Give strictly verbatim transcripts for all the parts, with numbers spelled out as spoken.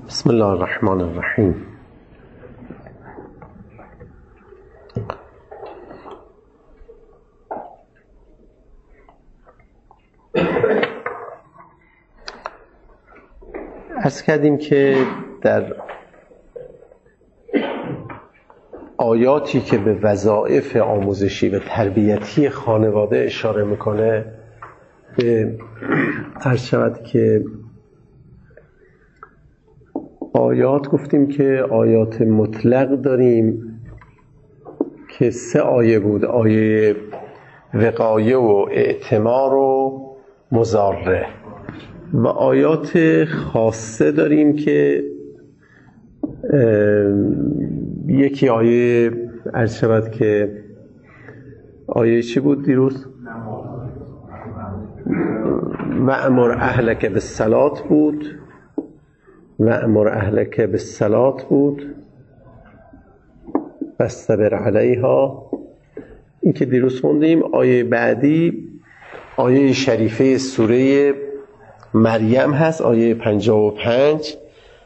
بسم الله الرحمن الرحیم. عرض کردیم که در آیاتی که به وظایف آموزشی و تربیتی خانواده اشاره میکنه به عرض شود که آیات گفتیم که آیات مطلق داریم که سه آیه بود، آیه وقایه و اعتمار و مضاره، و آیات خاصه داریم که یکی آیه عرض شود که آیه چی بود دیروز؟ و امر اهلک بالصلاة بود و امر اهلک بالصلاة بود واصطبر علیها. این که دیروز خوندیم. آیه بعدی آیه شریفه سوره مریم هست، آیه پنجاه و پنج،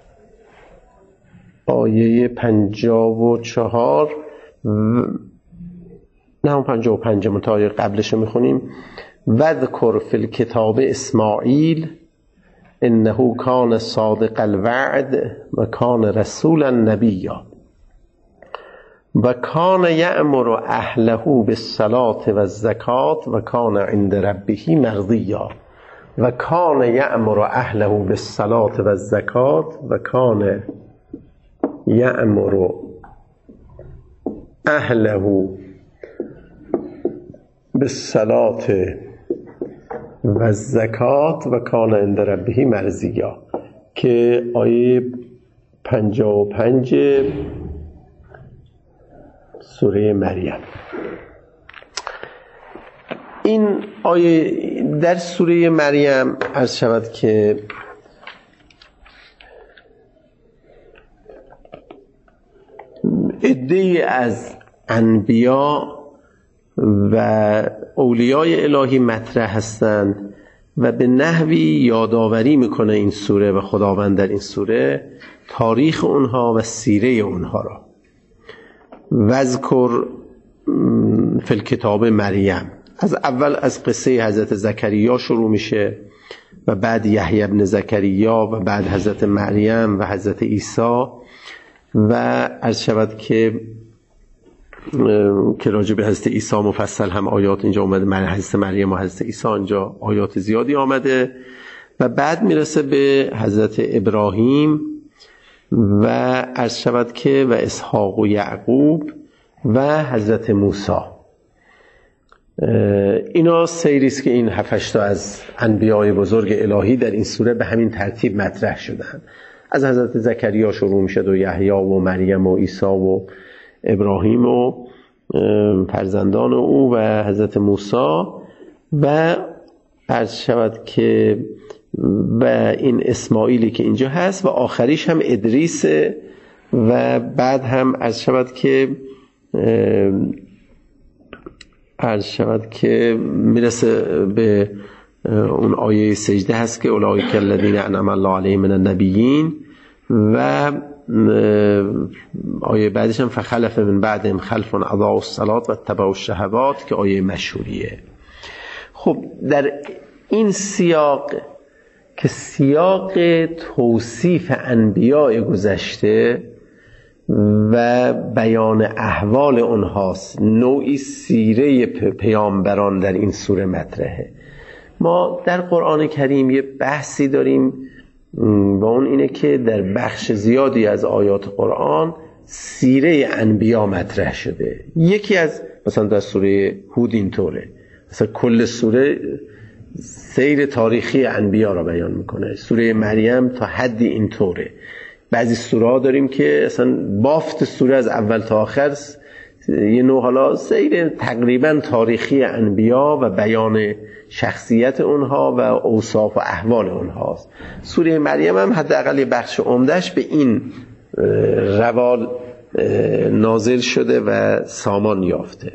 آیه پنجاه و چهار، نه اون پنجاه و پنج منتها آیه قبلش رو میخونیم. وذکر فی الکتاب اسماعیل انه کان صادق الوعد و کان رسولا نبیا و کان یأمر اهله بالصلاة و الزکاة و کان عند ربه مرضیا و کان یأمر اهله بالصلاة و الزکاة و کان یأمر اهله بالصلاة و الزکاة و کان عند ربه مرضیا، که آیه پنجاه و پنج سوره مریم. این آیه در سوره مریم عرض شود که عده‌ای از انبیا و اولیای الهی مطرح هستند و به نحوی یادآوری میکنه این سوره و خداوند در این سوره تاریخ اونها و سیره اونها را. وذکر فی الکتاب مریم، از اول از قصه حضرت زکریا شروع میشه و بعد یحیی ابن زکریا و بعد حضرت مریم و حضرت عیسی، و عرض شود که که راجع به حضرت عیسی مفصل هم آیات اینجا اومده، من حضرت مریم و حضرت عیسی اینجا آیات زیادی آمده، و بعد میرسه به حضرت ابراهیم و عرض شود که و اسحاق و یعقوب و حضرت موسی. اینا سیریست که این هفت تا از انبیای بزرگ الهی در این سوره به همین ترتیب مطرح شدن. از حضرت زکریا شروع میشه و یحیی و مریم و عیسی و ابراهیم و فرزندان او و حضرت موسی و عرض شود که و این اسماعیلی که اینجا هست و آخریش هم ادریس، و بعد هم عرض شود که عرض شود که میرسه به اون آیه سجده هست که اولئک الذین انعم الله علیهم من النبیین، و آیه بعدش هم فخلف من بعدهم خلف اضاعوا الصلاة و اتبعوا الشهوات که آیه مشهوریه. خب در این سیاق که سیاق توصیف انبیاء گذشته و بیان احوال اونهاست، نوعی سیره پیامبران در این سوره مطرحه. ما در قرآن کریم یه بحثی داریم و اون اینه که در بخش زیادی از آیات قرآن سیره انبیا مطرح شده. یکی از مثلا در سوره هود اینطوره، مثلا کل سوره سیر تاریخی انبیا را بیان میکنه. سوره مریم تا حدی اینطوره. بعضی سوره ها داریم که اصلا بافت سوره از اول تا آخر یه نوع حالا سیر تقریبا تاریخی انبیا و بیان شخصیت اونها و اوصاف و احوال اونهاست. سوره مریم هم حداقل یه بخش عمدهش به این روال نازل شده و سامان یافته.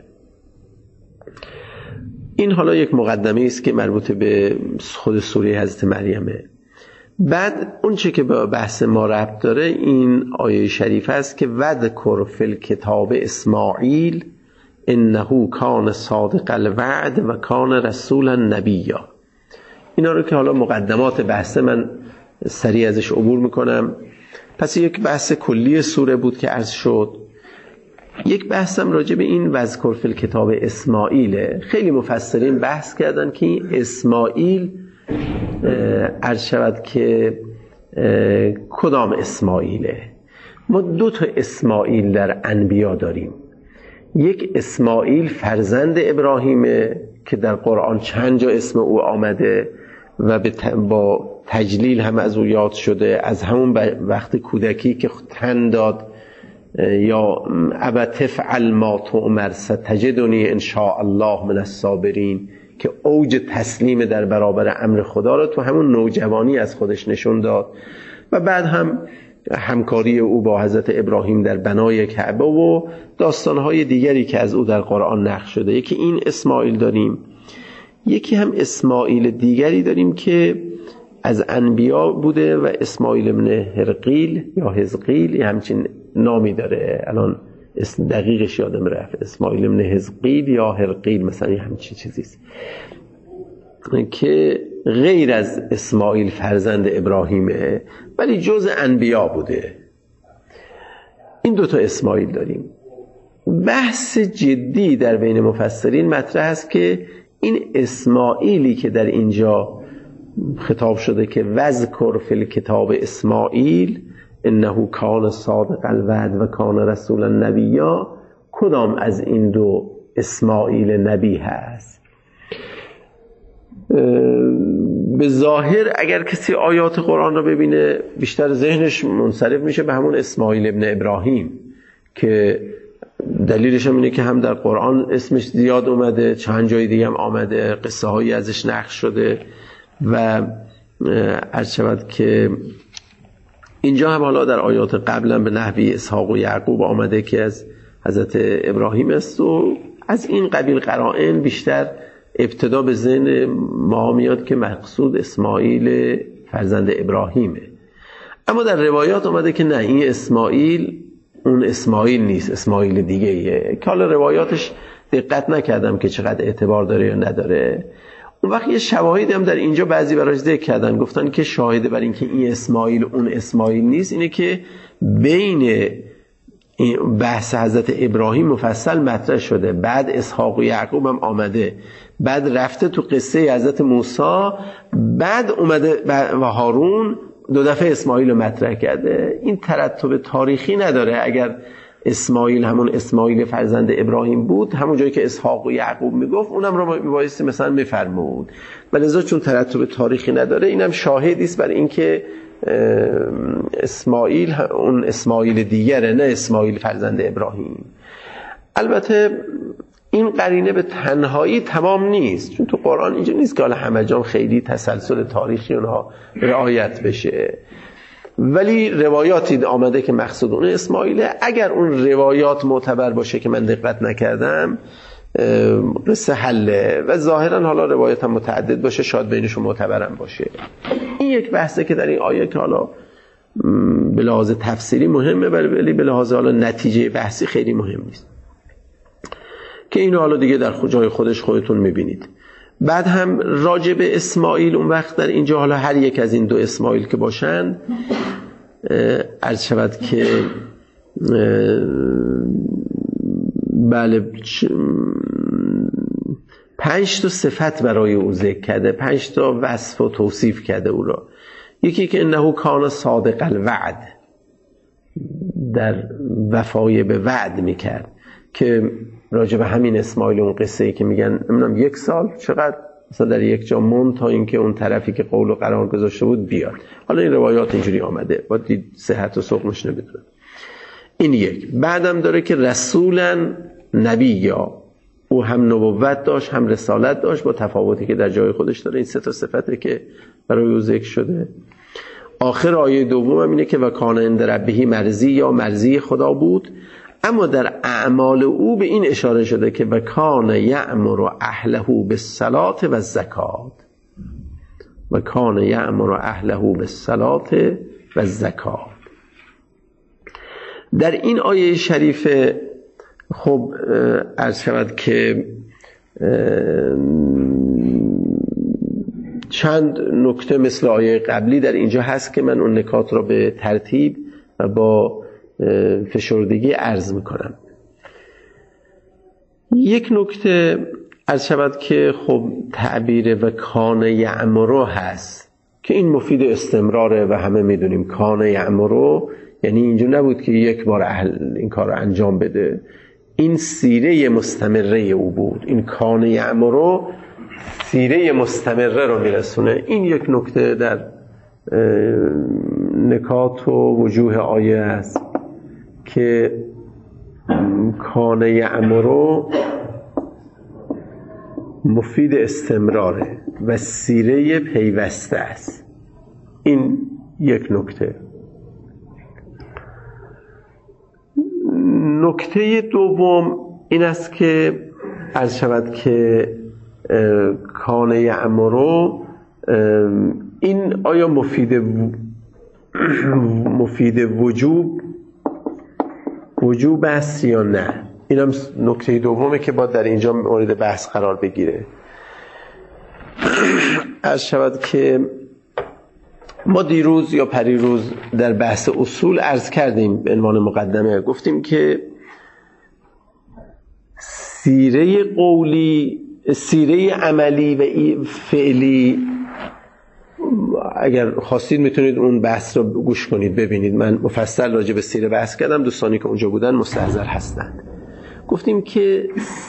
این حالا یک مقدمه است که مربوط به خود سوره حضرت مریمه. بعد اون چه که به بحث ما ربط داره این آیه شریف است که وذکر فی الکتاب اسماعیل انه کان صادق الوعد و کان رسولا نبیا. اینا رو که حالا مقدمات بحث من سریع ازش عبور میکنم. پس یک بحث کلی سوره بود که عرض شد. یک بحثم راجع به این وذکر فی الکتاب اسماعیل. خیلی مفسرین بحث کردن که این اسماعیل عرض شود که کدام اسماعیله. ما دو تا اسماعیل در انبیا داریم. یک اسماعیل فرزند ابراهیمه که در قرآن چند جا اسم او آمده و با تجلیل هم از او یاد شده، از همون وقت کودکی که تن داد یا ابا تفعل ما تؤمر ستجدنی ان شاء الله من الصابرین، که اوج تسلیم در برابر امر خدا رو تو همون نوجوانی از خودش نشون داد. و بعد هم همکاری او با حضرت ابراهیم در بنای کعبه و داستانهای دیگری که از او در قرآن نقل شده. یکی این اسماعیل داریم، یکی هم اسماعیل دیگری داریم که از انبیا بوده و اسماعیل ابن هرقیل یا حزقیل یا همچین نامی داره، الان اسم دقیقش یادم رفت، اسماعیل ابن حزقیل یا هرقیل مثلا همچین چیزیست، که غیر از اسماعیل فرزند ابراهیمه ولی جز انبیا بوده. این دوتا اسماعیل داریم. بحث جدی در بین مفسرین مطرح است که این اسماعیلی که در اینجا خطاب شده که وذکر فی الکتاب اسماعیل انه کان صادق الوعد و کان رسولا نبیا، کدام از این دو اسماعیل نبی هست؟ به ظاهر اگر کسی آیات قرآن را ببینه بیشتر ذهنش منصرف میشه به همون اسماعیل ابن ابراهیم، که دلیلش هم اینه که هم در قرآن اسمش زیاد اومده، چند جای دیگه هم آمده، قصه هایی ازش نقل شده و عرض شود که اینجا هم حالا در آیات قبلا به نحوی اسحاق و یعقوب آمده که از حضرت ابراهیم است و از این قبیل قرائن بیشتر ابتدا به ذهن ما میاد که مقصود اسماعیل فرزند ابراهیمه. اما در روایات آمده که نه، این اسماعیل اون اسماعیل نیست، اسماعیل دیگه ایه، که حالا روایاتش دقت نکردم که چقدر اعتبار داره یا نداره. اون وقت یه شواهدی هم در اینجا بعضی براش ذکر کردن، گفتن که شاهد بر این که این اسماعیل اون اسماعیل نیست اینه که بین بحث حضرت ابراهیم مفصل مطرح شده، بعد اسحاق و یعقوب هم آمده، بعد رفته تو قصه حضرت موسی، بعد اومده و هارون دو دفعه اسماعیل رو مطرح کرده. این ترتب تاریخی نداره. اگر اسماعیل همون اسماعیل فرزند ابراهیم بود، همون جایی که اسحاق و یعقوب میگفت اونم رو میبایستی مثلا میفرمود، ولذا چون ترتب تاریخی نداره اینم شاهدی است بر اینکه اسماعیل اون اسماعیل دیگره، نه اسماعیل فرزند ابراهیم. البته این قرینه به تنهایی تمام نیست، چون تو قرآن اینجا نیست که حالا همه جا خیلی تسلسل تاریخی اونها رعایت بشه، ولی روایاتی آمده که مقصود اون اسماعیله. اگر اون روایات معتبر باشه که من دقت نکردم قصه حله، و ظاهرا حالا روایت هم متعدد باشه شاید بینشون معتبرم باشه. این یک بحثه که در این آیه که حالا به لحاظ تفسیری مهمه ولی به لحاظ حالا نتیجه بحثی خیلی مهم نیست، که اینو حالا دیگه در جای خودش خودتون میبینید. بعد هم راجع به اسماعیل اون وقت در اینجا حالا هر یک از این دو اسماعیل که باشن عرض شود که بله پنج تا صفت برای او ذکر کرده، پنج تا وصف و توصیف کرده او را. یکی که انه کان صادق الوعد، در وفای به وعد میکرد، که راجع به همین اسماعیل اون قصه ای که میگن نمیدونم یک سال چقدر مثلا در یک جا موند تا اینکه اون طرفی که قول و قرار گذاشته بود بیاد. حالا این روایات اینجوری آمده، با دید صحت و سقمش نمیدونه. این یک. بعدم داره که رسولا نبی، یا او هم نبوت داشت هم رسالت داشت، با تفاوتی که در جای خودش داره. این سه تا صفته که برای او ذکر شده. آخر آیه دوم هم اینه که و کان عند ربه مرضی، یا مرضی خدا بود. اما در اعمال او به این اشاره شده که و کان یأمر اهله بالصلاة و الزکات، و کان یأمر اهله بالصلاة و الزکات. در این آیه شریفه خب عرض شود که چند نکته مثل آیه قبلی در اینجا هست که من اون نکات را به ترتیب و با فشردگی عرض میکنم. یک نکته عرض شود که خب تعبیر و کان یأمر هست که این مفید استمراره و همه میدونیم کان یأمر یعنی اینجا نبود که یک بار اهل این کار رو انجام بده، این سیره مستمره او بود. این کان یأمر سیره مستمره رو میرسونه. این یک نکته در نکات و وجوه آیه است که کان یأمر مفید استمراره و سیره پیوسته است. این یک نکته. نکته دوم این است که عرض شود که کان یأمر این آیا مفید مفید وجوب وجوب است یا نه؟ این هم نکته دومه که باید در اینجا مورد بحث قرار بگیره. عرض شود که ما دیروز یا پریروز در بحث اصول عرض کردیم به عنوان مقدمه، گفتیم که سیره قولی، سیره عملی و فعلی، اگر خواستید میتونید اون بحث رو گوش کنید ببینید، من مفصل راجع به سیره بحث کردم، دوستانی که اونجا بودن مستحضر هستند. گفتیم که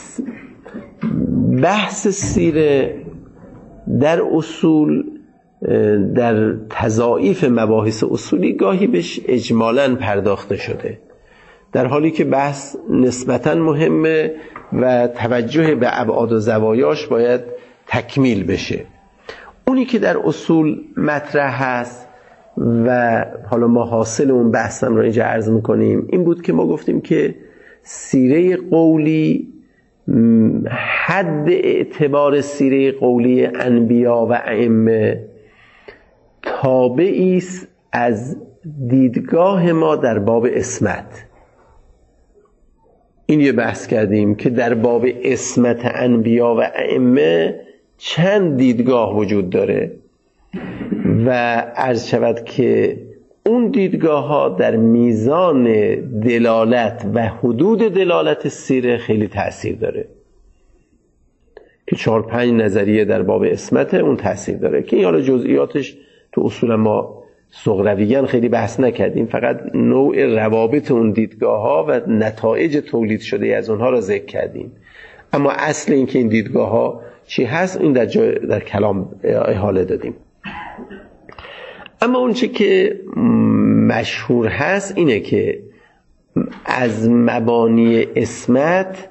بحث سیره در اصول، در تضاعیف مباحث اصولی گاهی بهش اجمالاً پرداخته شده، در حالی که بحث نسبتاً مهمه و توجه به ابعاد و زوایاش باید تکمیل بشه. اونی که در اصول مطرح هست و حالا ما حاصل اون بحثم رو اینجا عرض میکنیم این بود که ما گفتیم که سیره قولی حد اعتبار سیره قولی انبیا و ائمه تابعی است از دیدگاه ما در باب عصمت. این یه بحث کردیم که در باب عصمت انبیا و ائمه چند دیدگاه وجود داره و عرض شود که اون دیدگاه ها در میزان دلالت و حدود دلالت سیره خیلی تأثیر داره که چهار پنج نظریه در باب عصمت اون تأثیر داره که حالا جزئیاتش تو اصول ما صغرویاً خیلی بحث نکردیم، فقط نوع روابط اون دیدگاه ها و نتایج تولید شده از اونها را ذکر کردیم. اما اصل این که این دیدگاه ها چی هست این در, جای در کلام احاله دادیم. اما اون چی که مشهور هست اینه که از مبانی عصمت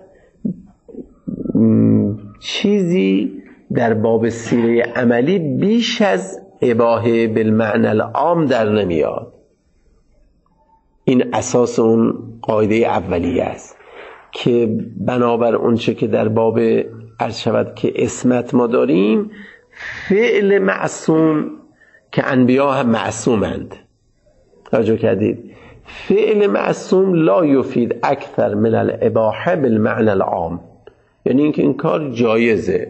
چیزی در باب سیره عملی بیش از اباحه بالمعنی العام در نمیاد. این اساس اون قاعده اولیه است که بنابر اون چه که در باب عرض شود که عصمت ما داریم، فعل معصوم که انبیا هم معصومند، توجه کردید، فعل معصوم لا یفید اکثر من الاباحه بالمعنی العام، یعنی اینکه این کار جایزه.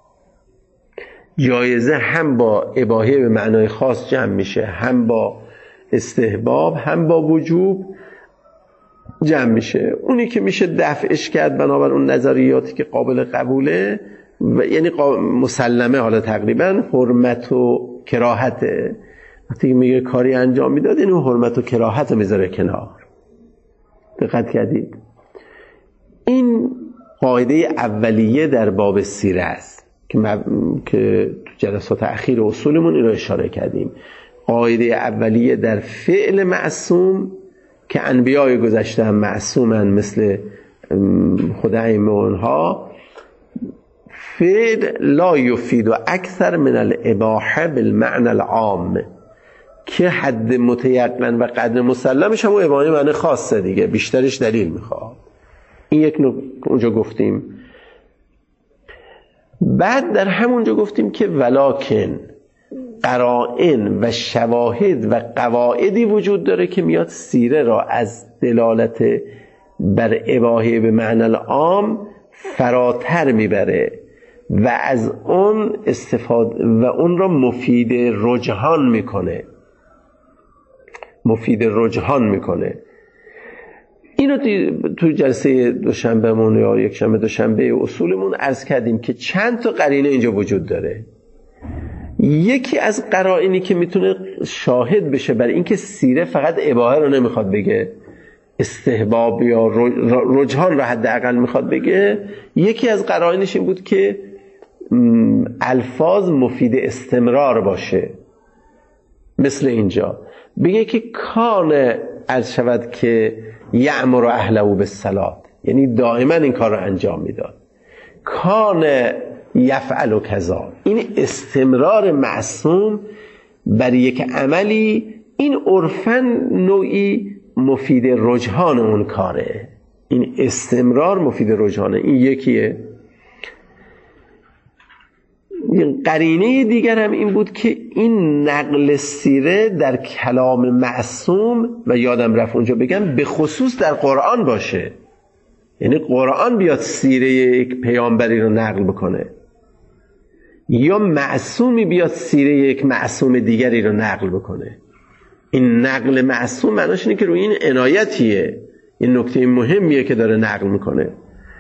جایزه هم با اباحه به معنای خاص جمع میشه، هم با استحباب، هم با وجوب جمع میشه. اونی که میشه دفعش کرد بنابر اون نظریاتی که قابل قبوله و یعنی مسلمه حالا تقریبا حرمت و کراهته. وقتی میگه کاری انجام میداد اینو حرمت و کراهت رو میذاره کنار. دقت کردید؟ این قاعده اولیه در باب سیره است که مب... که تو جلسات اخیر اصولمون این رو اشاره کردیم. قاعده اولیه در فعل معصوم که انبیای گذشته هم معصومن مثل خود ائمه اونها، فعل لا یفید و اکثر من الاباحه بالمعنی العام، که حد متیقن و قدر مسلمش هم اباحه معنی خاصه دیگه، بیشترش دلیل میخواد. این یک نکته اونجا گفتیم. بعد در همونجا گفتیم که ولکن قرائن و شواهد و قواعدی وجود داره که میاد سیره را از دلالت بر اباحه به معنی العام فراتر میبره و از اون استفاده و اون را مفید رجحان میکنه مفید رجحان میکنه. اینو تو جلسه دوشنبهمون یا یک شنبه دوشنبه اصولمون عرض کردیم که چند تا قرینه اینجا وجود داره. یکی از قرائنی که میتونه شاهد بشه برای اینکه سیره فقط اباحه رو نمیخواد بگه، استحباب یا رجحان رو حداقل میخواد بگه، یکی از قرائنش این بود که الفاظ مفید استمرار باشه. مثل اینجا بگه که کان عرض شود که یأمر اهله بالصلاة، یعنی دائما این کار رو انجام میداد. کان یفعل کذا، این استمرار معصوم بر یک عملی، این عرفاً نوعی مفید رجحان اون کاره. این استمرار مفید رجحانه. این یکیه. قرینه دیگر هم این بود که این نقل سیره در کلام معصوم، و یادم رفت اونجا بگم، به خصوص در قرآن باشه. یعنی قرآن بیاد سیره یک پیامبری رو نقل بکنه، یا معصومی بیاد سیره یک معصوم دیگری رو نقل بکنه. این نقل معصوم معناش اینه که روی این عنایتیه، این نکته مهمیه که داره نقل میکنه.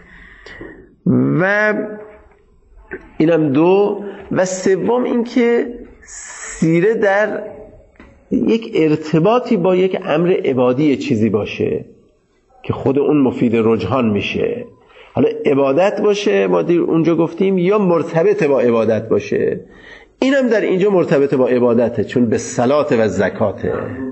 و اینم دو. و سوم این که سیره در یک ارتباطی با یک امر عبادی چیزی باشه که خود اون مفید رجحان میشه. حالا عبادت باشه، ما دیر اونجا گفتیم، یا مرتبط با عبادت باشه. اینم در اینجا مرتبط با عبادته، چون به صلات و زکاته.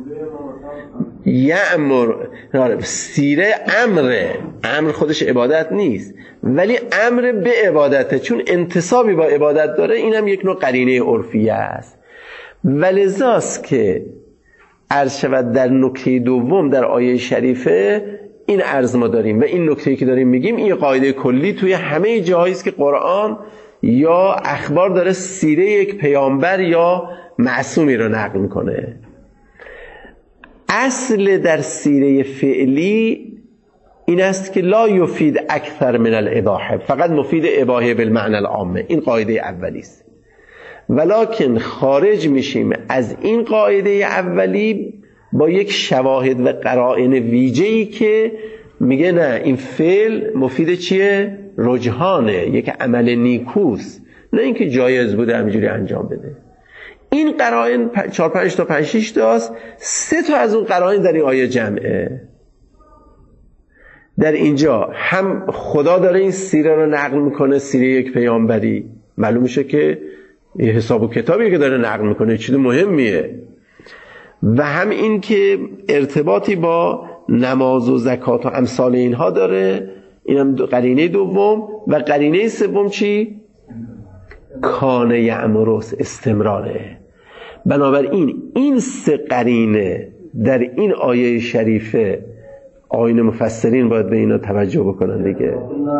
یأمر، سیره امره، امر خودش عبادت نیست ولی امر به عبادته، چون انتصابی با عبادت داره. اینم یک نوع قرینه عرفیه است. ولذاست که عرض شود در نکته دوم در آیه شریفه این عرض ما داریم، و این نکته‌ای که داریم میگیم این قاعده کلی توی همه جاهایی است که قرآن یا اخبار داره سیره یک پیامبر یا معصومی رو نقل میکنه. اصل در سیره فعلی این است که لا یفید اکثر من الاباحه، فقط مفید اباحه بالمعنی العامه. این قاعده اولی است. ولکن خارج میشیم از این قاعده اولی با یک شواهد و قرائن ویژه‌ای که میگه نه، این فعل مفید چیه؟ رجحانه، یک عمل نیکوست، نه اینکه جایز بوده همینجوری انجام بده. این قرائن چهار پنج تا پنج شش تاست. سه تا از اون قرائن در این آیه جمعه. در اینجا هم خدا داره این سیره رو نقل میکنه، سیره یک پیامبری، معلوم میشه که یه حساب و کتابی که داره نقل میکنه چیز مهمیه، و هم این که ارتباطی با نماز و زکات و امثال اینها داره. اینم قرینه دوم. و قرینه سوم چی؟ کان یأمرس، استمراره. بنابراین این سه قرینه در این آیه شریفه آیین مفسرین باید به اینا توجه بکنن دیگه.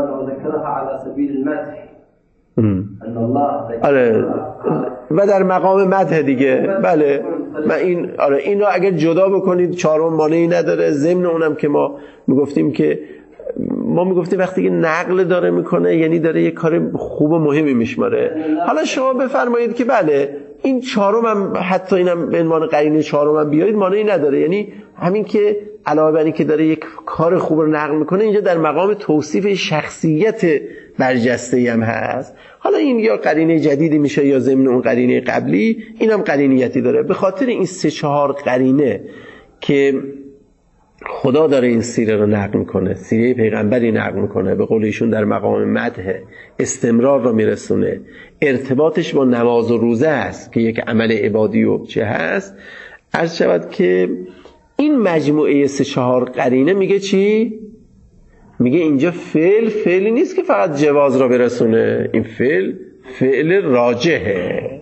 آره، و در مقام مدح دیگه. بله، من این آره اینو اگر جدا بکنید چهارم مانعی نداره. ضمن اونم که ما میگفتیم که ما میگفتیم وقتی که نقل داره میکنه یعنی داره یه کار خوب و مهمی میشماره. حالا شما بفرمایید که بله این چهارم هم، حتی اینم به عنوان قرینه چهارم هم بیارید، مانعی نداره. یعنی همین که علاوه بر این که داره یک کار خوب رو نقل میکنه، اینجا در مقام توصیف شخصیت برجسته‌ای هم هست. حالا این یا قرینه جدیدی میشه یا ضمن اون قرینه قبلی، اینم قرینیتی داره. به خاطر این سه چهار قرینه که خدا داره این سیره رو نقل میکنه، سیره پیغمبری نقل میکنه، به قول ایشون در مقام مدح، استمرار رو میرسونه، ارتباطش با نماز و روزه است که یک عمل عبادی و چه هست. عرض شود که این مجموعه سه چهار قرینه میگه چی؟ میگه اینجا فعل فعلی نیست که فقط جواز را برسونه، این فعل فعل راجحه.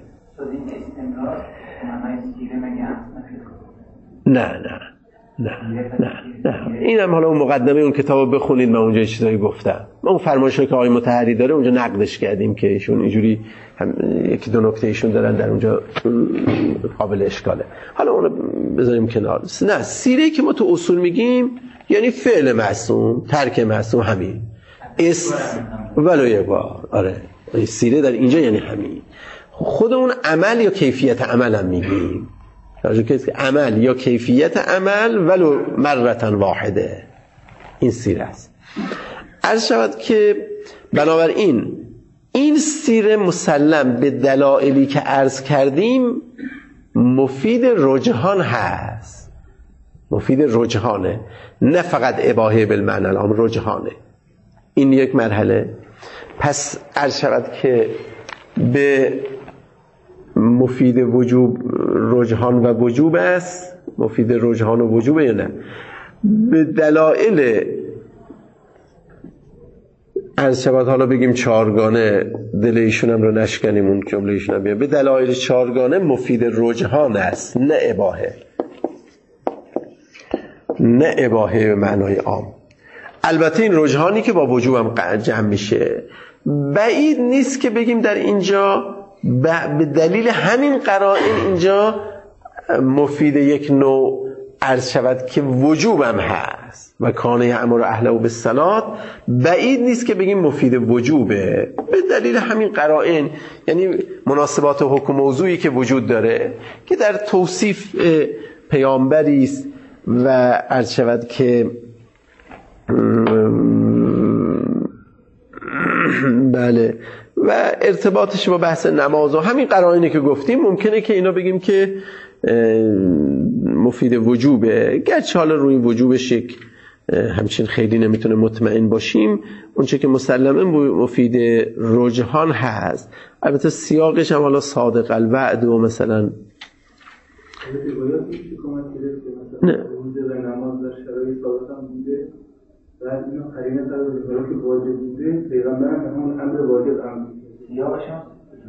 نه نه نه نه نه اینم حالا اون مقدمه اون کتابو بخونید، من اونجا چیزایی گفتم. ما اون فرمایشی که آقای مطهری داره اونجا نقدش کردیم که ایشون اینجوری یکی دو نکته ایشون دارن در اونجا قابل اشکاله، حالا اونو بذاریم کنار. نه، سیره که ما تو اصول میگیم یعنی فعل معصوم، ترک معصوم، همین است ولو یک بار. آره سیره در اینجا یعنی همین. خود اون عمل یا کیفیت عمل هم میگیم، راجع که عمل یا کیفیت عمل ولو مرتن واحده، این سیره است. عرض شود که بنابراین این سیره مسلم به دلایلی که عرض کردیم مفید رجحان هست، مفید رجحانه، نه فقط اباحه بالمعنی العام، رجحانه. این یک مرحله. پس عرض شود که به مفید وجوب رجحان و وجوب است، مفید رجحان و وجوبه یا نه؟ به دلایل عرض شود، حالا بگیم چهارگانه، دل ایشون هم رو نشکنیم، اون جمله ایشون هم بیان، به دلایل چهارگانه مفید رجحان است، نه اباحه، نه اباحه به معنای عام. البته این رجحانی که با وجوب هم جمع میشه، بعید نیست که بگیم در اینجا به دلیل همین قرائن اینجا مفید یک نوع عرض شود که وجوب هم هست و کانه امر اهله بالصلات، بعید نیست که بگیم مفید وجوبه به دلیل همین قرائن، یعنی مناسبات حکم موضوعی که وجود داره که در توصیف پیامبری است و عرض شود که بله و ارتباطش با بحث نماز و همین قرائنی که گفتیم، ممکنه که اینا بگیم که مفید وجوبه، گرچه حالا روی وجوبش یک همچین خیلی نمیتونه مطمئن باشیم. اونچه که مسلمه مفید رجحان هست. البته سیاقش هم حالا صادق الوعد و مثلا نه بعد اینو قرینه داره به که واجب بوده، پیغمبر هم همون امر واجب هم یا باشم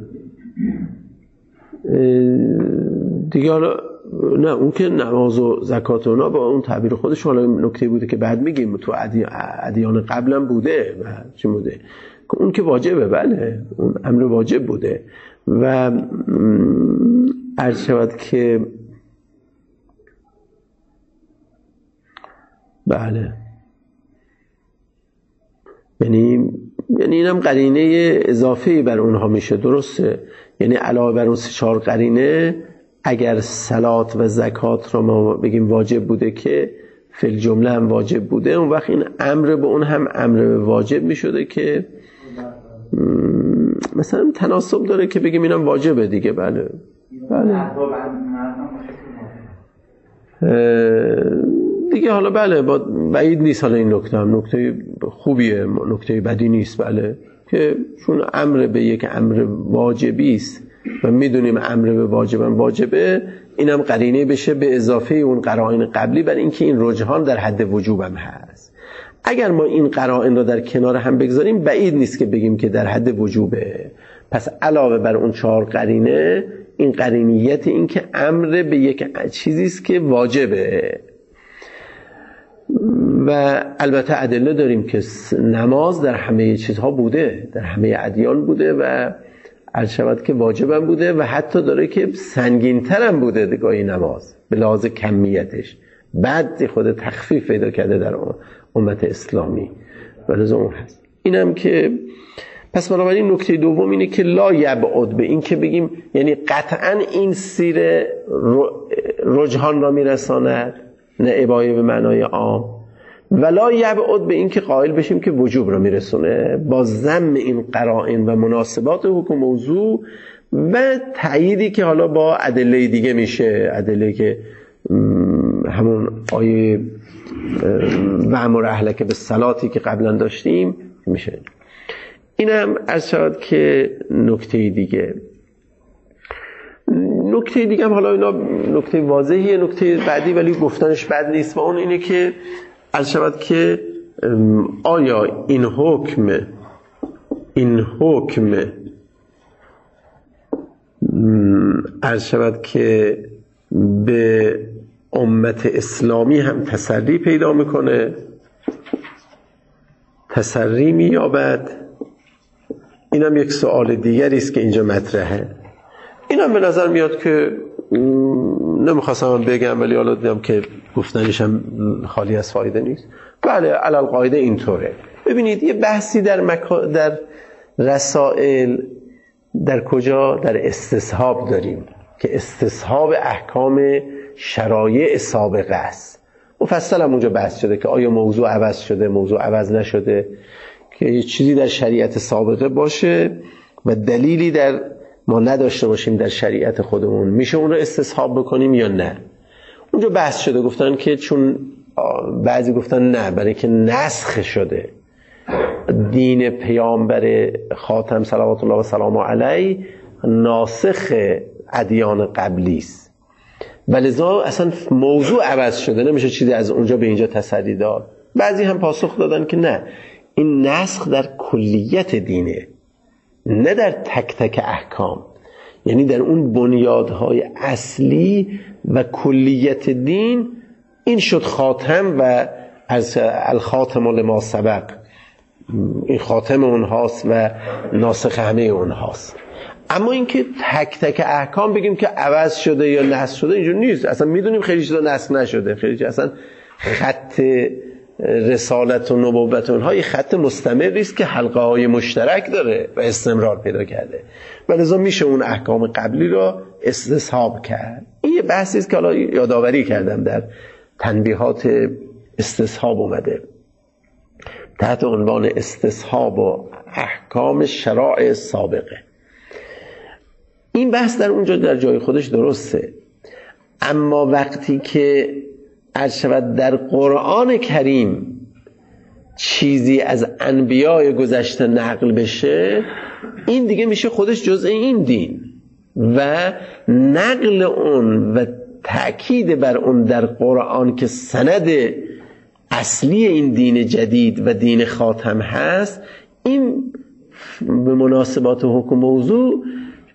دیگه. حالا نه اون که نماز و زکات و اونا با اون تعبیر خودش حالا نکته بوده که بعد میگیم تو ادیان قبلا بوده و چی بوده، اون که واجبه، بله اون امر واجب بوده. و عرض شود که بله یعنی یعنی اینم قرینه اضافه‌ای بر اونها میشه، درسته؟ یعنی علاوه بر اون سه چهار قرینه اگر صلات و زکات رو ما بگیم واجب بوده که فی الجمله هم واجب بوده، اون وقت این امر به اون هم امر واجب میشده که مثلا تناسب داره که بگیم اینم واجبه دیگه. بله بله دیگه حالا بله با بعید نیست، حالا این نکته هم نکته خوبیه، نکته بدی نیست، بله که چون امر به یک امر واجبی است و میدونیم امر به واجبم واجبه، اینم قرینه بشه به اضافه اون قرائن قبلی بر اینکه این رجحان در حد وجوبم هست. اگر ما این قرائن رو در کنار هم بگذاریم بعید نیست که بگیم که در حد وجوبه. پس علاوه بر اون چهار قرینه، این قرینیت این که امر به یک چیزی است که واجبه. و البته ادله داریم که نماز در همه چیزها بوده، در همه ادیان بوده و عرض شود که واجبم بوده و حتی داره که سنگین‌تر هم بوده دگاهی نماز به لحاظ کمیتش، بعد خود تخفیف پیدا کرده در امت اسلامی و لازم اون هست. اینم که پس بنابراین نکته دوم اینه که لا یبعد به این که بگیم یعنی قطعا این سیره رجحان را میرساند، نه اباحه به معنای عام، ولا یبعد به این که قائل بشیم که وجوب را میرسونه، با ضم این قرائن و مناسبات حکم موضوع و تأییدی که حالا با ادله دیگه میشه، ادله که همون آیه و امر اهلک بالصلاتی که قبلا داشتیم میشه. اینم از شاید که نکته دیگه. نکته دیگه هم حالا اینا نکته واضحیه، نکته بعدی ولی گفتنش بد نیست و اون اینه که عرض شود که آیا این حکم این حکم عرض شود که به امت اسلامی هم تسری پیدا میکنه، تسری مییابد اینم یک سوال دیگری است که اینجا مطرحه. اینم به نظر میاد که نمیخواستم بگم ولی حالا دیدم که گفتنش هم خالی از فایده نیست. بله علل قاعده اینطوره. ببینید یه بحثی در مکا... در رسائل در کجا در استصحاب داریم که استصحاب احکام شرایع سابقه است. مفصل هم اونجا بحث شده که آیا موضوع عوض شده، موضوع عوض نشده، که یه چیزی در شریعت سابقه باشه و دلیلی در ما نداشته باشیم در شریعت خودمون، میشه اون رو استصحاب بکنیم یا نه. اونجا بحث شده، گفتن که چون بعضی گفتن نه، برای که نسخ شده دین پیامبر خاتم صلوات الله و سلام علیه ناسخ ادیان قبلی است، ولذا اصلا موضوع عوض شده، نمیشه چیزی از اونجا به اینجا تسری داد. بعضی هم پاسخ دادن که نه، این نسخ در کلیت دینه، نه در تک تک احکام، یعنی در اون بنیادهای اصلی و کلیت دین این شد خاتم و از الخاتم لما سبق، این خاتم اونهاست و ناسخ همه اونهاست. اما اینکه تک تک احکام بگیم که عوض شده یا نسخ شده اینجور نیست. اصلا میدونیم خیلی چیزا نسخ نشده، خیلی چیزا اصلا خط رسالت و نبوت اونها یه خط مستمری است که حلقه های مشترک داره و استمرار پیدا کرده، ولذا میشه اون احکام قبلی را استصحاب کرد. این یه بحثی است که حالا یادآوری کردم در تنبیهات استصحاب اومده تحت عنوان استصحاب و احکام شرائع سابقه. این بحث در اونجا در جای خودش درسته، اما وقتی که عرض شود در قرآن کریم چیزی از انبیاء گذشته نقل بشه، این دیگه میشه خودش جزء این دین و نقل اون و تأکید بر اون در قرآن که سند اصلی این دین جدید و دین خاتم هست، این به مناسبات حکم موضوع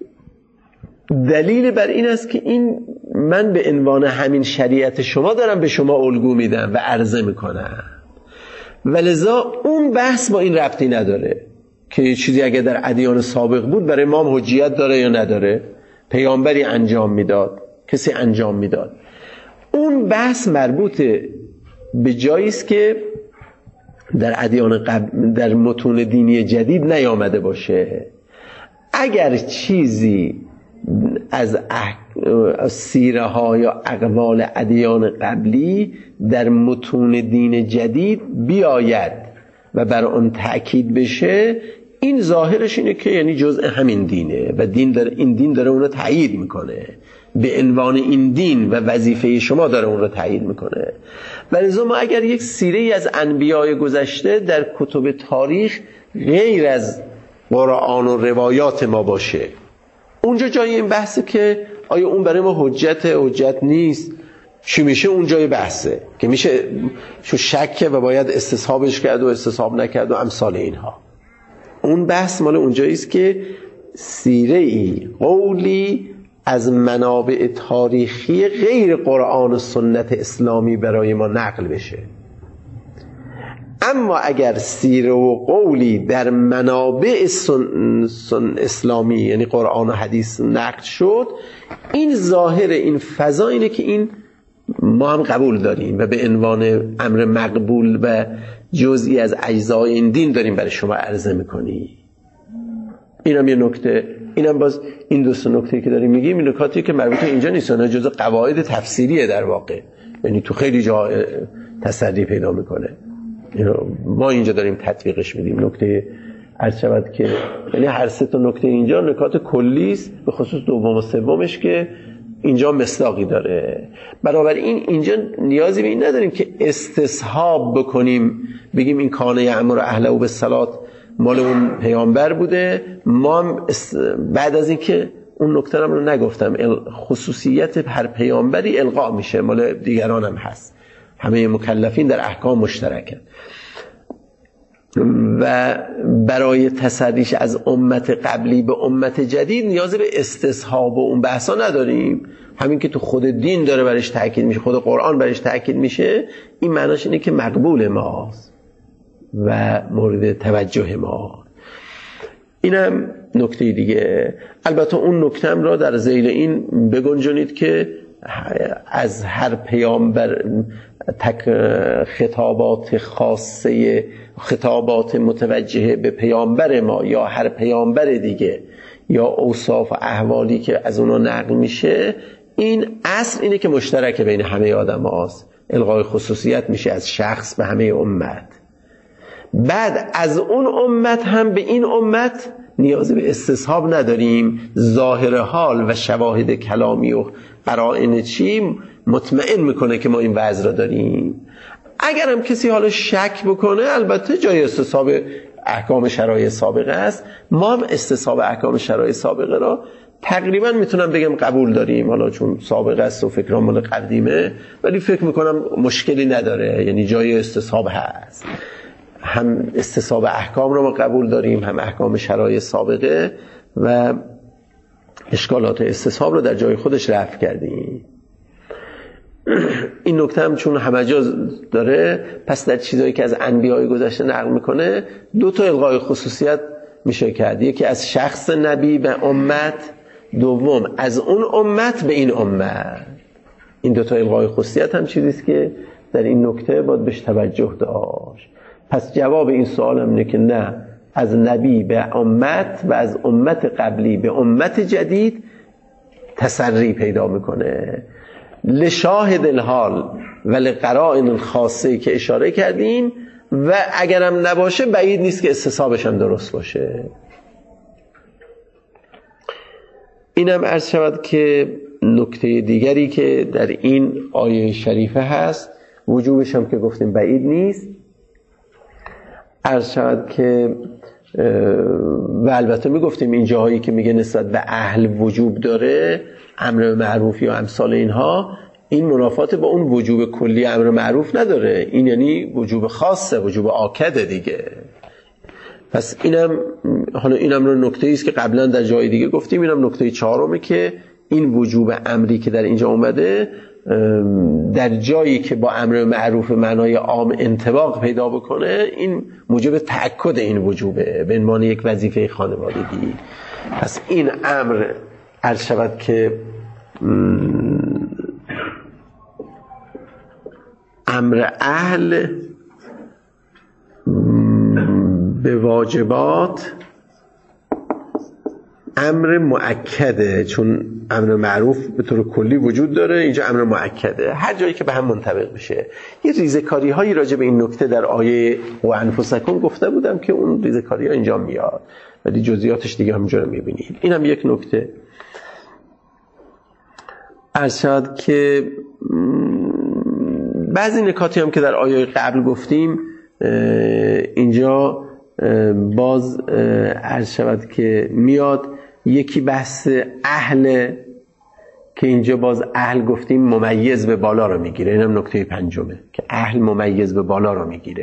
دلیل بر این است که این من به عنوان همین شریعت شما دارم به شما الگو میدم و عرضه میکنم، ولذا اون بحث با این ربطی نداره که یه چیزی اگه در ادیان سابق بود برای ما هم حجیت داره یا نداره. پیامبری انجام میداد، کسی انجام میداد. اون بحث مربوط به جایی است که در ادیان قبل در متون دینی جدید نیامده باشه. اگر چیزی از سیره ها یا اقوال ادیان قبلی در متون دین جدید بیاید و بر آن تأکید بشه، این ظاهرش اینه که یعنی جزء همین دینه و دین داره، این دین داره اون رو تایید میکنه، به عنوان این دین و وظیفه شما داره اون رو تایید میکنه. ولذا ما اگر یک سیره از انبیاء گذشته در کتب تاریخ غیر از قرآن و روایات ما باشه، اونجا جای این بحثه که آیا اون برای ما حجت حجت نیست، چی میشه؟ اونجای بحثه که میشه شو شکه و باید استصحابش کرد و استصحاب نکرد و امثال اینها. اون بحث مال اونجایی است که سیره ای قولی از منابع تاریخی غیر قرآن و سنت اسلامی برای ما نقل بشه. اما اگر سیره و قولی در منابع سن سن اسلامی یعنی قرآن و حدیث نقل شد، این ظاهر این فضا اینه که این ما هم قبول داریم و به عنوان امر مقبول و جزئی از اجزای این دین داریم برای شما عرضه میکنی. اینم یه نکته. اینم باز این دو سه نکته که داریم میگیم این نکاتی که مربوط اینجا نیست، نه جزء قواعد تفسیریه در واقع، یعنی تو خیلی جا تسری پیدا میکنه. ما اینجا داریم تطبیقش میدیم. نکته عرض شود که یعنی هر سه تا نکته اینجا نکات کلی است، به خصوص دوم و سومش که اینجا مصداقی داره. بنابراین اینجا نیازی به این نداریم که استصحاب بکنیم بگیم این کانه یأمر اهله بالصلاة مال اون پیامبر بوده، ما هم بعد از اینکه اون نکته رو نگفتم، خصوصیت هر پیامبری القا میشه، مال دیگران هم هست، همه مکلفین در احکام مشترکن و برای تسریش از امت قبلی به امت جدید نیازی به استصحاب و اون بحثا نداریم. همین که تو خود دین داره برش تأکید میشه، خود قرآن برش تأکید میشه، این معناش اینه که مقبول ماست و مورد توجه ما. اینم نکته دیگه. البته اون نکته‌ام را در ذیل این بگنجونید که از هر پیامبر تک خطابات خاصه، خطابات متوجه به پیامبر ما یا هر پیامبر دیگه یا اوصاف و احوالی که از اونا نقل میشه، این اصل اینه که مشترک بین همه آدم هاست. الغای خصوصیت میشه از شخص به همه امت. بعد از اون امت هم به این امت نیازی به استصحاب نداریم. ظاهر حال و شواهد کلامی و قرائن چی مطمئن میکنه که ما این وضع را داریم. اگر هم کسی حالا شک بکنه، البته جای استصحاب احکام شرایع سابقه است. ما هم استصحاب احکام شرایع سابقه را تقریبا میتونم بگم قبول داریم، حالا چون سابقه است و فکرام مال قدیمه، ولی فکر میکنم مشکلی نداره، یعنی جای استصحاب هست. هم استصحاب احکام رو ما قبول داریم، هم احکام شرایع سابقه، و اشکالات استصحاب رو در جای خودش رفع کردیم. این نکته هم چون همه جا داره، پس در چیزایی که از انبیای گذشته نقل میکنه دو تا الغای خصوصیت میشه کرد. یکی از شخص نبی به امت، دوم از اون امت به این امت. این دو تا الغای خصوصیت هم چیزیست که در این نکته باید بهش توجه داشت. پس جواب این سوال هم اینه که نه، از نبی به امت و از امت قبلی به امت جدید تسری پیدا میکنه. لشاهد الحال و لقرائن الخاصه که اشاره کردیم، و اگرم نباشه بعید نیست که استصحابش هم درست باشه. اینم عرض شود که نکته دیگری که در این آیه شریفه هست، وجوبش هم که گفتیم بعید نیست. عرض شود که و البته میگفتیم این جاهایی که میگه نسبت به اهل وجوب داره، امر معروف یا امثال اینها، این منافات با اون وجوب کلی امر معروف نداره. این یعنی وجوب خاصه، وجوب آکده دیگه. پس اینم حالا اینم رو نکته‌ای است که قبلا در جای دیگه گفتیم. اینم نکته چهارمه که این وجوب امری که در اینجا اومده، در جایی که با امر معروف معنای عام انطباق پیدا بکنه، این موجب تأکد این وجوبه به عنوان یک وظیفه خانوادگی. پس این امر عرض شود که امر اهل به واجبات امر مؤکده، چون امر معروف به طور کلی وجود داره، اینجا امر مؤکده. هر جایی که به هم منطبق بشه. یه ریزه‌کاری هایی راجع به این نکته در آیه و انفسکم گفته بودم که اون ریزه‌کاری ها اینجا میاد، ولی جزئیاتش دیگه همینجا رو میبینید. این هم یک نکته. عرض شد که بعضی نکاتی هم که در آیه قبل گفتیم اینجا باز عرض شود که میاد. یکی بحث اهل که اینجا باز اهل گفتیم ممیز به بالا رو میگیره. اینم نکته پنجمه که اهل ممیز به بالا رو میگیره،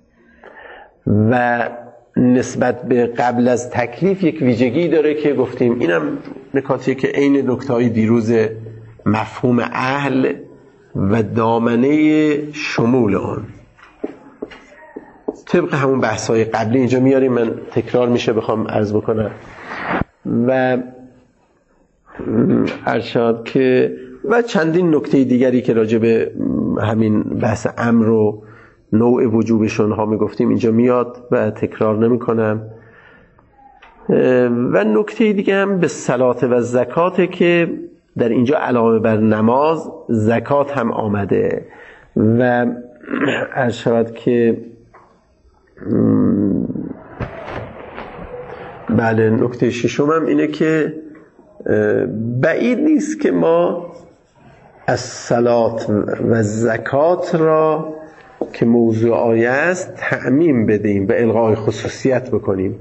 و نسبت به قبل از تکلیف یک ویژگی داره که گفتیم. اینم نکاتیه که عین نکته‌های دیروز مفهوم اهل و دامنه شمول آن طبق همون بحث‌های قبلی اینجا میاریم. من تکرار میشه بخوام عرض بکنم و ارشاد که و چندین نکته دیگری که راجع به همین بحث امر و نوع وجوبشون ها میگفتیم اینجا میاد و تکرار نمی کنم. و نکته دیگه هم به صلات و زکاته که در اینجا علاوه بر نماز زکات هم آمده. و ارشاد که بله نکته ششم هم اینه که بعید نیست که ما از صلات و زکات را که موضوع آیه است تعمیم بدیم و الغای خصوصیت بکنیم.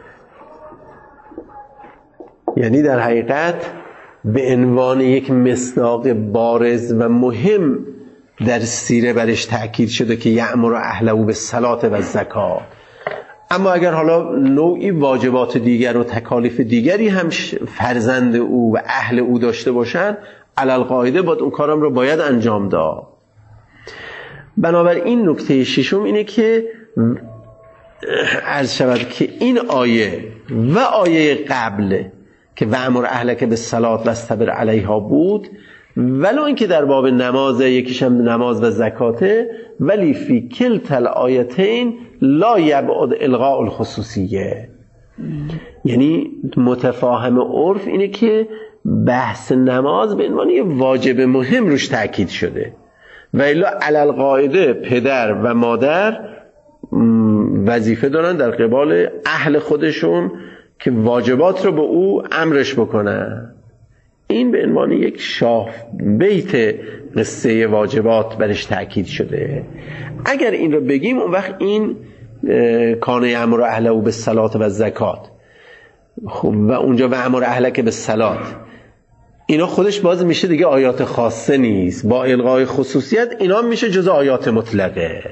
یعنی در حقیقت به عنوان یک مصداق بارز و مهم در سیره برش تأکید شده که یأمر اهله بالصلاة و الزکات. اما اگر حالا نوعی واجبات دیگر و تکالیف دیگری هم فرزند او و اهل او داشته باشن، علل قاعده باید اون کارم رو باید انجام داد. بنابراین نکته ششم اینه که عرض شود که این آیه و آیه قبل که وأمر اهلک بالصلاة واصطبر علیها بود، ولو اینکه در باب نماز، یکیش هم نماز و زکاته، ولی فی کلتا الآیتین لا یبعد الغاء الخصوصیه. یعنی متفاهم عرف اینه که بحث نماز به عنوان یه واجب مهم روش تأکید شده و الا علی القاعده پدر و مادر وظیفه دارن در قبال اهل خودشون که واجبات رو به او امرش بکنن. این به عنوان یک شاه بیت قصه واجبات برش تأکید شده. اگر این رو بگیم اون وقت این کان یأمر اهله بالصلاة و الزکات، خب و اونجا و امر اهلک بالصلاة، اینا خودش باز میشه دیگه آیات خاصه نیست، با الغای خصوصیت اینا میشه جزء آیات مطلقه.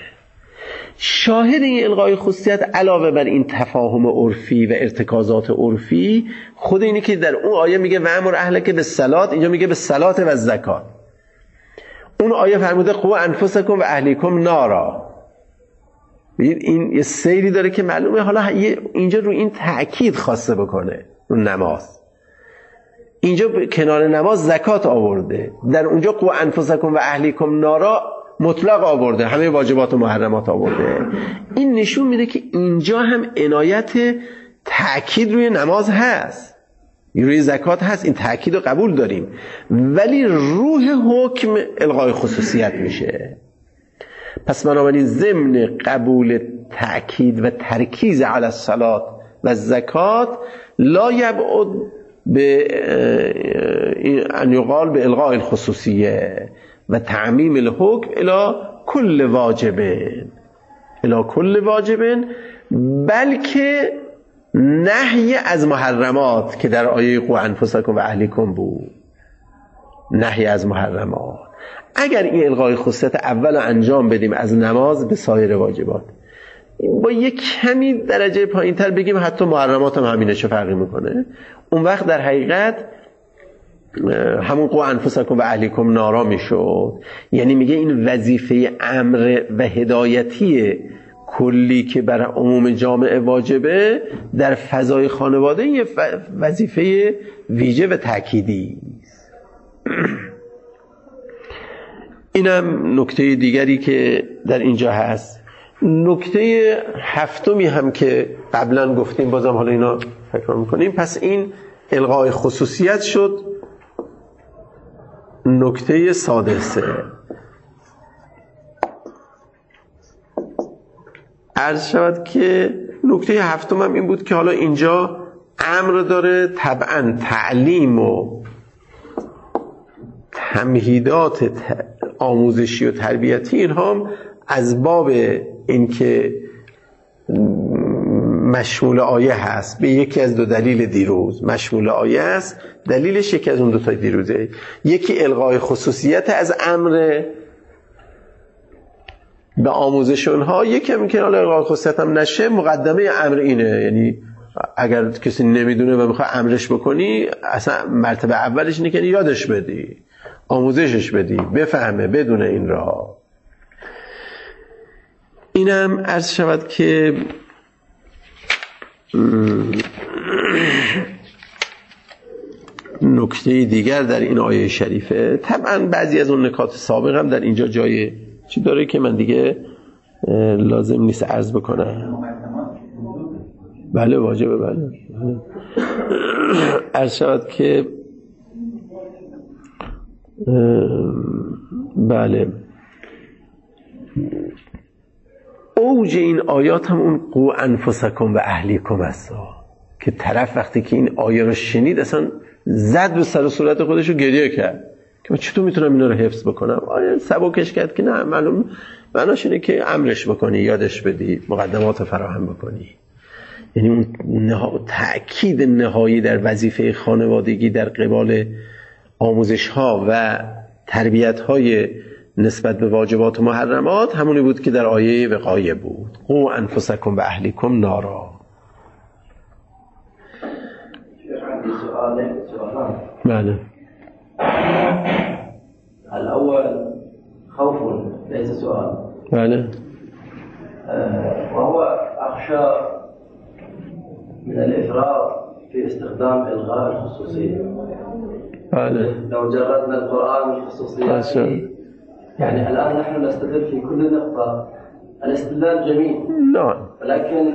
شاهد این الغای خصوصیت علاوه بر این تفاهم عرفی و ارتکازات عرفی، خود اینه که در اون آیه میگه و امر اهلک بالصلاة، اینجا میگه بالصلاة و الزکات. اون آیه فرموده قوا انفسکم و اهلیکم نارا. این یه سیری داره که معلومه حالا اینجا رو این تأکید خواسته بکنه رو نماز. اینجا کنار نماز زکات آورده، در اونجا قوا انفسکم و اهلیکم نارا مطلق آورده، همه واجبات و محرمات آورده. این نشون میده که اینجا هم عنایت تأکید روی نماز هست، روی زکات هست، این تأکید رو قبول داریم، ولی روح حکم الغای خصوصیت میشه. پس بنابراین ضمن قبول تأکید و ترکیز علی الصلاة و زکات لا یبعد به ان یقال به الغاء الخصوصیه و تعمیم الحکم الی کل واجب الی کل واجب، بلکه نهی از محرمات که در آیه قوا انفسکم و اهلیکم بود، نهی از محرمات. اگر این الغای خصوصیت اول انجام بدیم از نماز به سایر واجبات، با یک کمی درجه پایین تر بگیم حتی محرمات هم همینه، چه فرقی میکنه؟ اون وقت در حقیقت همون قوا انفسکم و اهلیکم نارا میشد. یعنی میگه این وظیفه امر و هدایتی کلی که برای عموم جامعه واجبه، در فضای خانواده یه وظیفه ویژه و تأکیدی است. اینم نکته دیگری که در اینجا هست. نکته هفتمی هم که قبلا گفتیم، بازم حالا اینا فکر میکنیم. پس این الغای خصوصیت شد نکته سادسه. عرض شود که نکته هفتم هم این بود که حالا اینجا امر داره طبعا تعلیم و تمهیدات آموزشی و تربیتی، اینها هم از باب اینکه مشمول آیه هست به یکی از دو دلیل دیروز، مشمول آیه است، دلیلش یکی از اون دو تا دیروزه، یکی الغای خصوصیت از امر به آموزش اونها، یکی هم که الغای خصوصیت هم نشه، مقدمه امر اینه. یعنی اگر کسی نمیدونه و میخواد امرش بکنی، اصلا مرتبه اولش اینه که یادش بدی، آموزشش بدی، بفهمه، بدونه این را. اینم عرض شود که نکته دیگر در این آیه شریفه. طبعا بعضی از اون نکات سابق هم در اینجا جای چی داره که من دیگه لازم نیست عرض بکنم. بله واجبه. بله عرض شود که بله اوج این آیات هم اون قوا انفسکم و اهلیکم است که طرف وقتی که این آیه رو شنید اصلا زد به سر و صورت خودش رو گریه کرد که من چطور میتونم اینا رو حفظ بکنم. آیه سبکش کرد که نه، معلوم معناش اینه که امرش بکنی، یادش بدی، مقدمات فراهم بکنی. یعنی اون نها... تأکید نهایی در وظیفه خانوادگی در قبال آموزش ها و تربیت های نسبت به واجبات و محرمات همونی بود که در آیه وقایه بود، قوا انفسکم و اهلیکم نارا. بله. الأول خوف ليس سؤال. بله. وهو أخشى من الإفراط في استخدام إلغاء الخصوصية. لو جردنا القرآن من خصوصياته، يعني الآن نحن نستدل في كل نقطة، الاستدلال جميل، نعم، ولكن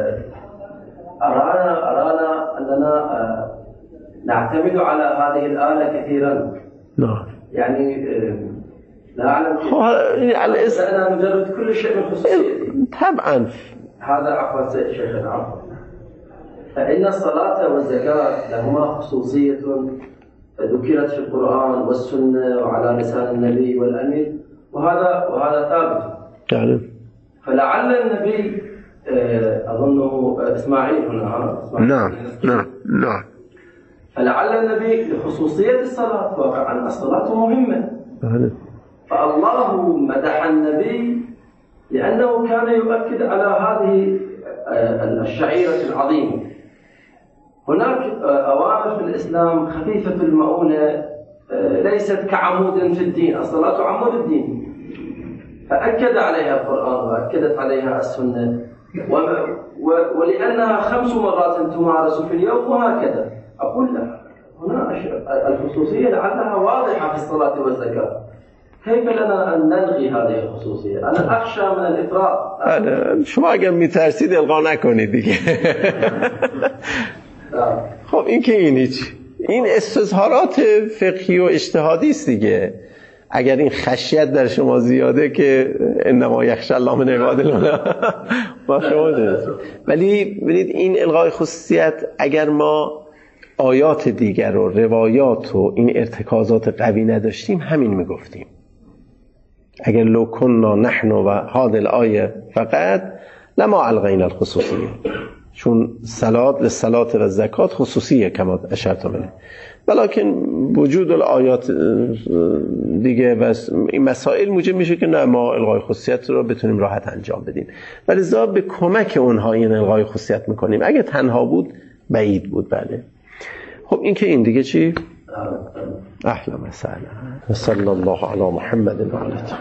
أرانا أرانا أننا نعتمد على هذه الآلة كثيرا. نعم، يعني لا أعلم كيف أنا نجرد كل شيء من خصوصيته. طبعا هذا عفوا شيخنا عفوا. فإن الصلاة والزكاة لهما خصوصية ذكرت في القرآن والسنة وعلى لسان النبي والأمير، وهذا وهذا ثابت. يعني فلعل النبي أظنه إسماعيل هنا إسماعيل. نعم نعم نعم فلعل النبي لخصوصية الصلاة، واقعا الصلاة مهمة. يعني. فالله مدح النبي لأنه كان يؤكد على هذه الشعيرة العظيمة. هناك أوامر في الإسلام خفيفة المؤونة، ليست كعمود في الدين، الصلاة عمود الدين، فأكد عليها القرآن وأكدت عليها السنة، ولأنها خمس مرات تمارس في اليوم وهكذا. أقول لك هنا الخصوصية لعلها واضحة في الصلاة والزكاة، كيف لنا أن نلغي هذه الخصوصية؟ أنا أخشى من الإفراط. أنا شما اگر میترسید الغا نکنید دیگه. خب این که این هیچ، این استظهارات فقهی و اجتهادی است دیگه. اگر این خشیت در شما زیاده که انما یخشی الله من عباده با شما جنس. ولی ببینید این الغای خصوصیت، اگر ما آیات دیگر و روایات و این ارتکازات قوی نداشتیم همین میگفتیم. اگر لو کننا نحن و هذه الآیه فقط لما الغینا الخصوصیه، چون صلات للصلات و زکات خصوصیه کما اشرت منه، ولکن وجود الآیات دیگه و این مسائل موجب میشه که نه ما الغای خصوصیت رو بتونیم راحت انجام بدیم، ولی ذا به کمک اونها این الغای خصوصیت میکنیم. اگه تنها بود بعید بود. بله خب این که این دیگه چی؟ احلى مسألة. صلى الله على محمد وعلى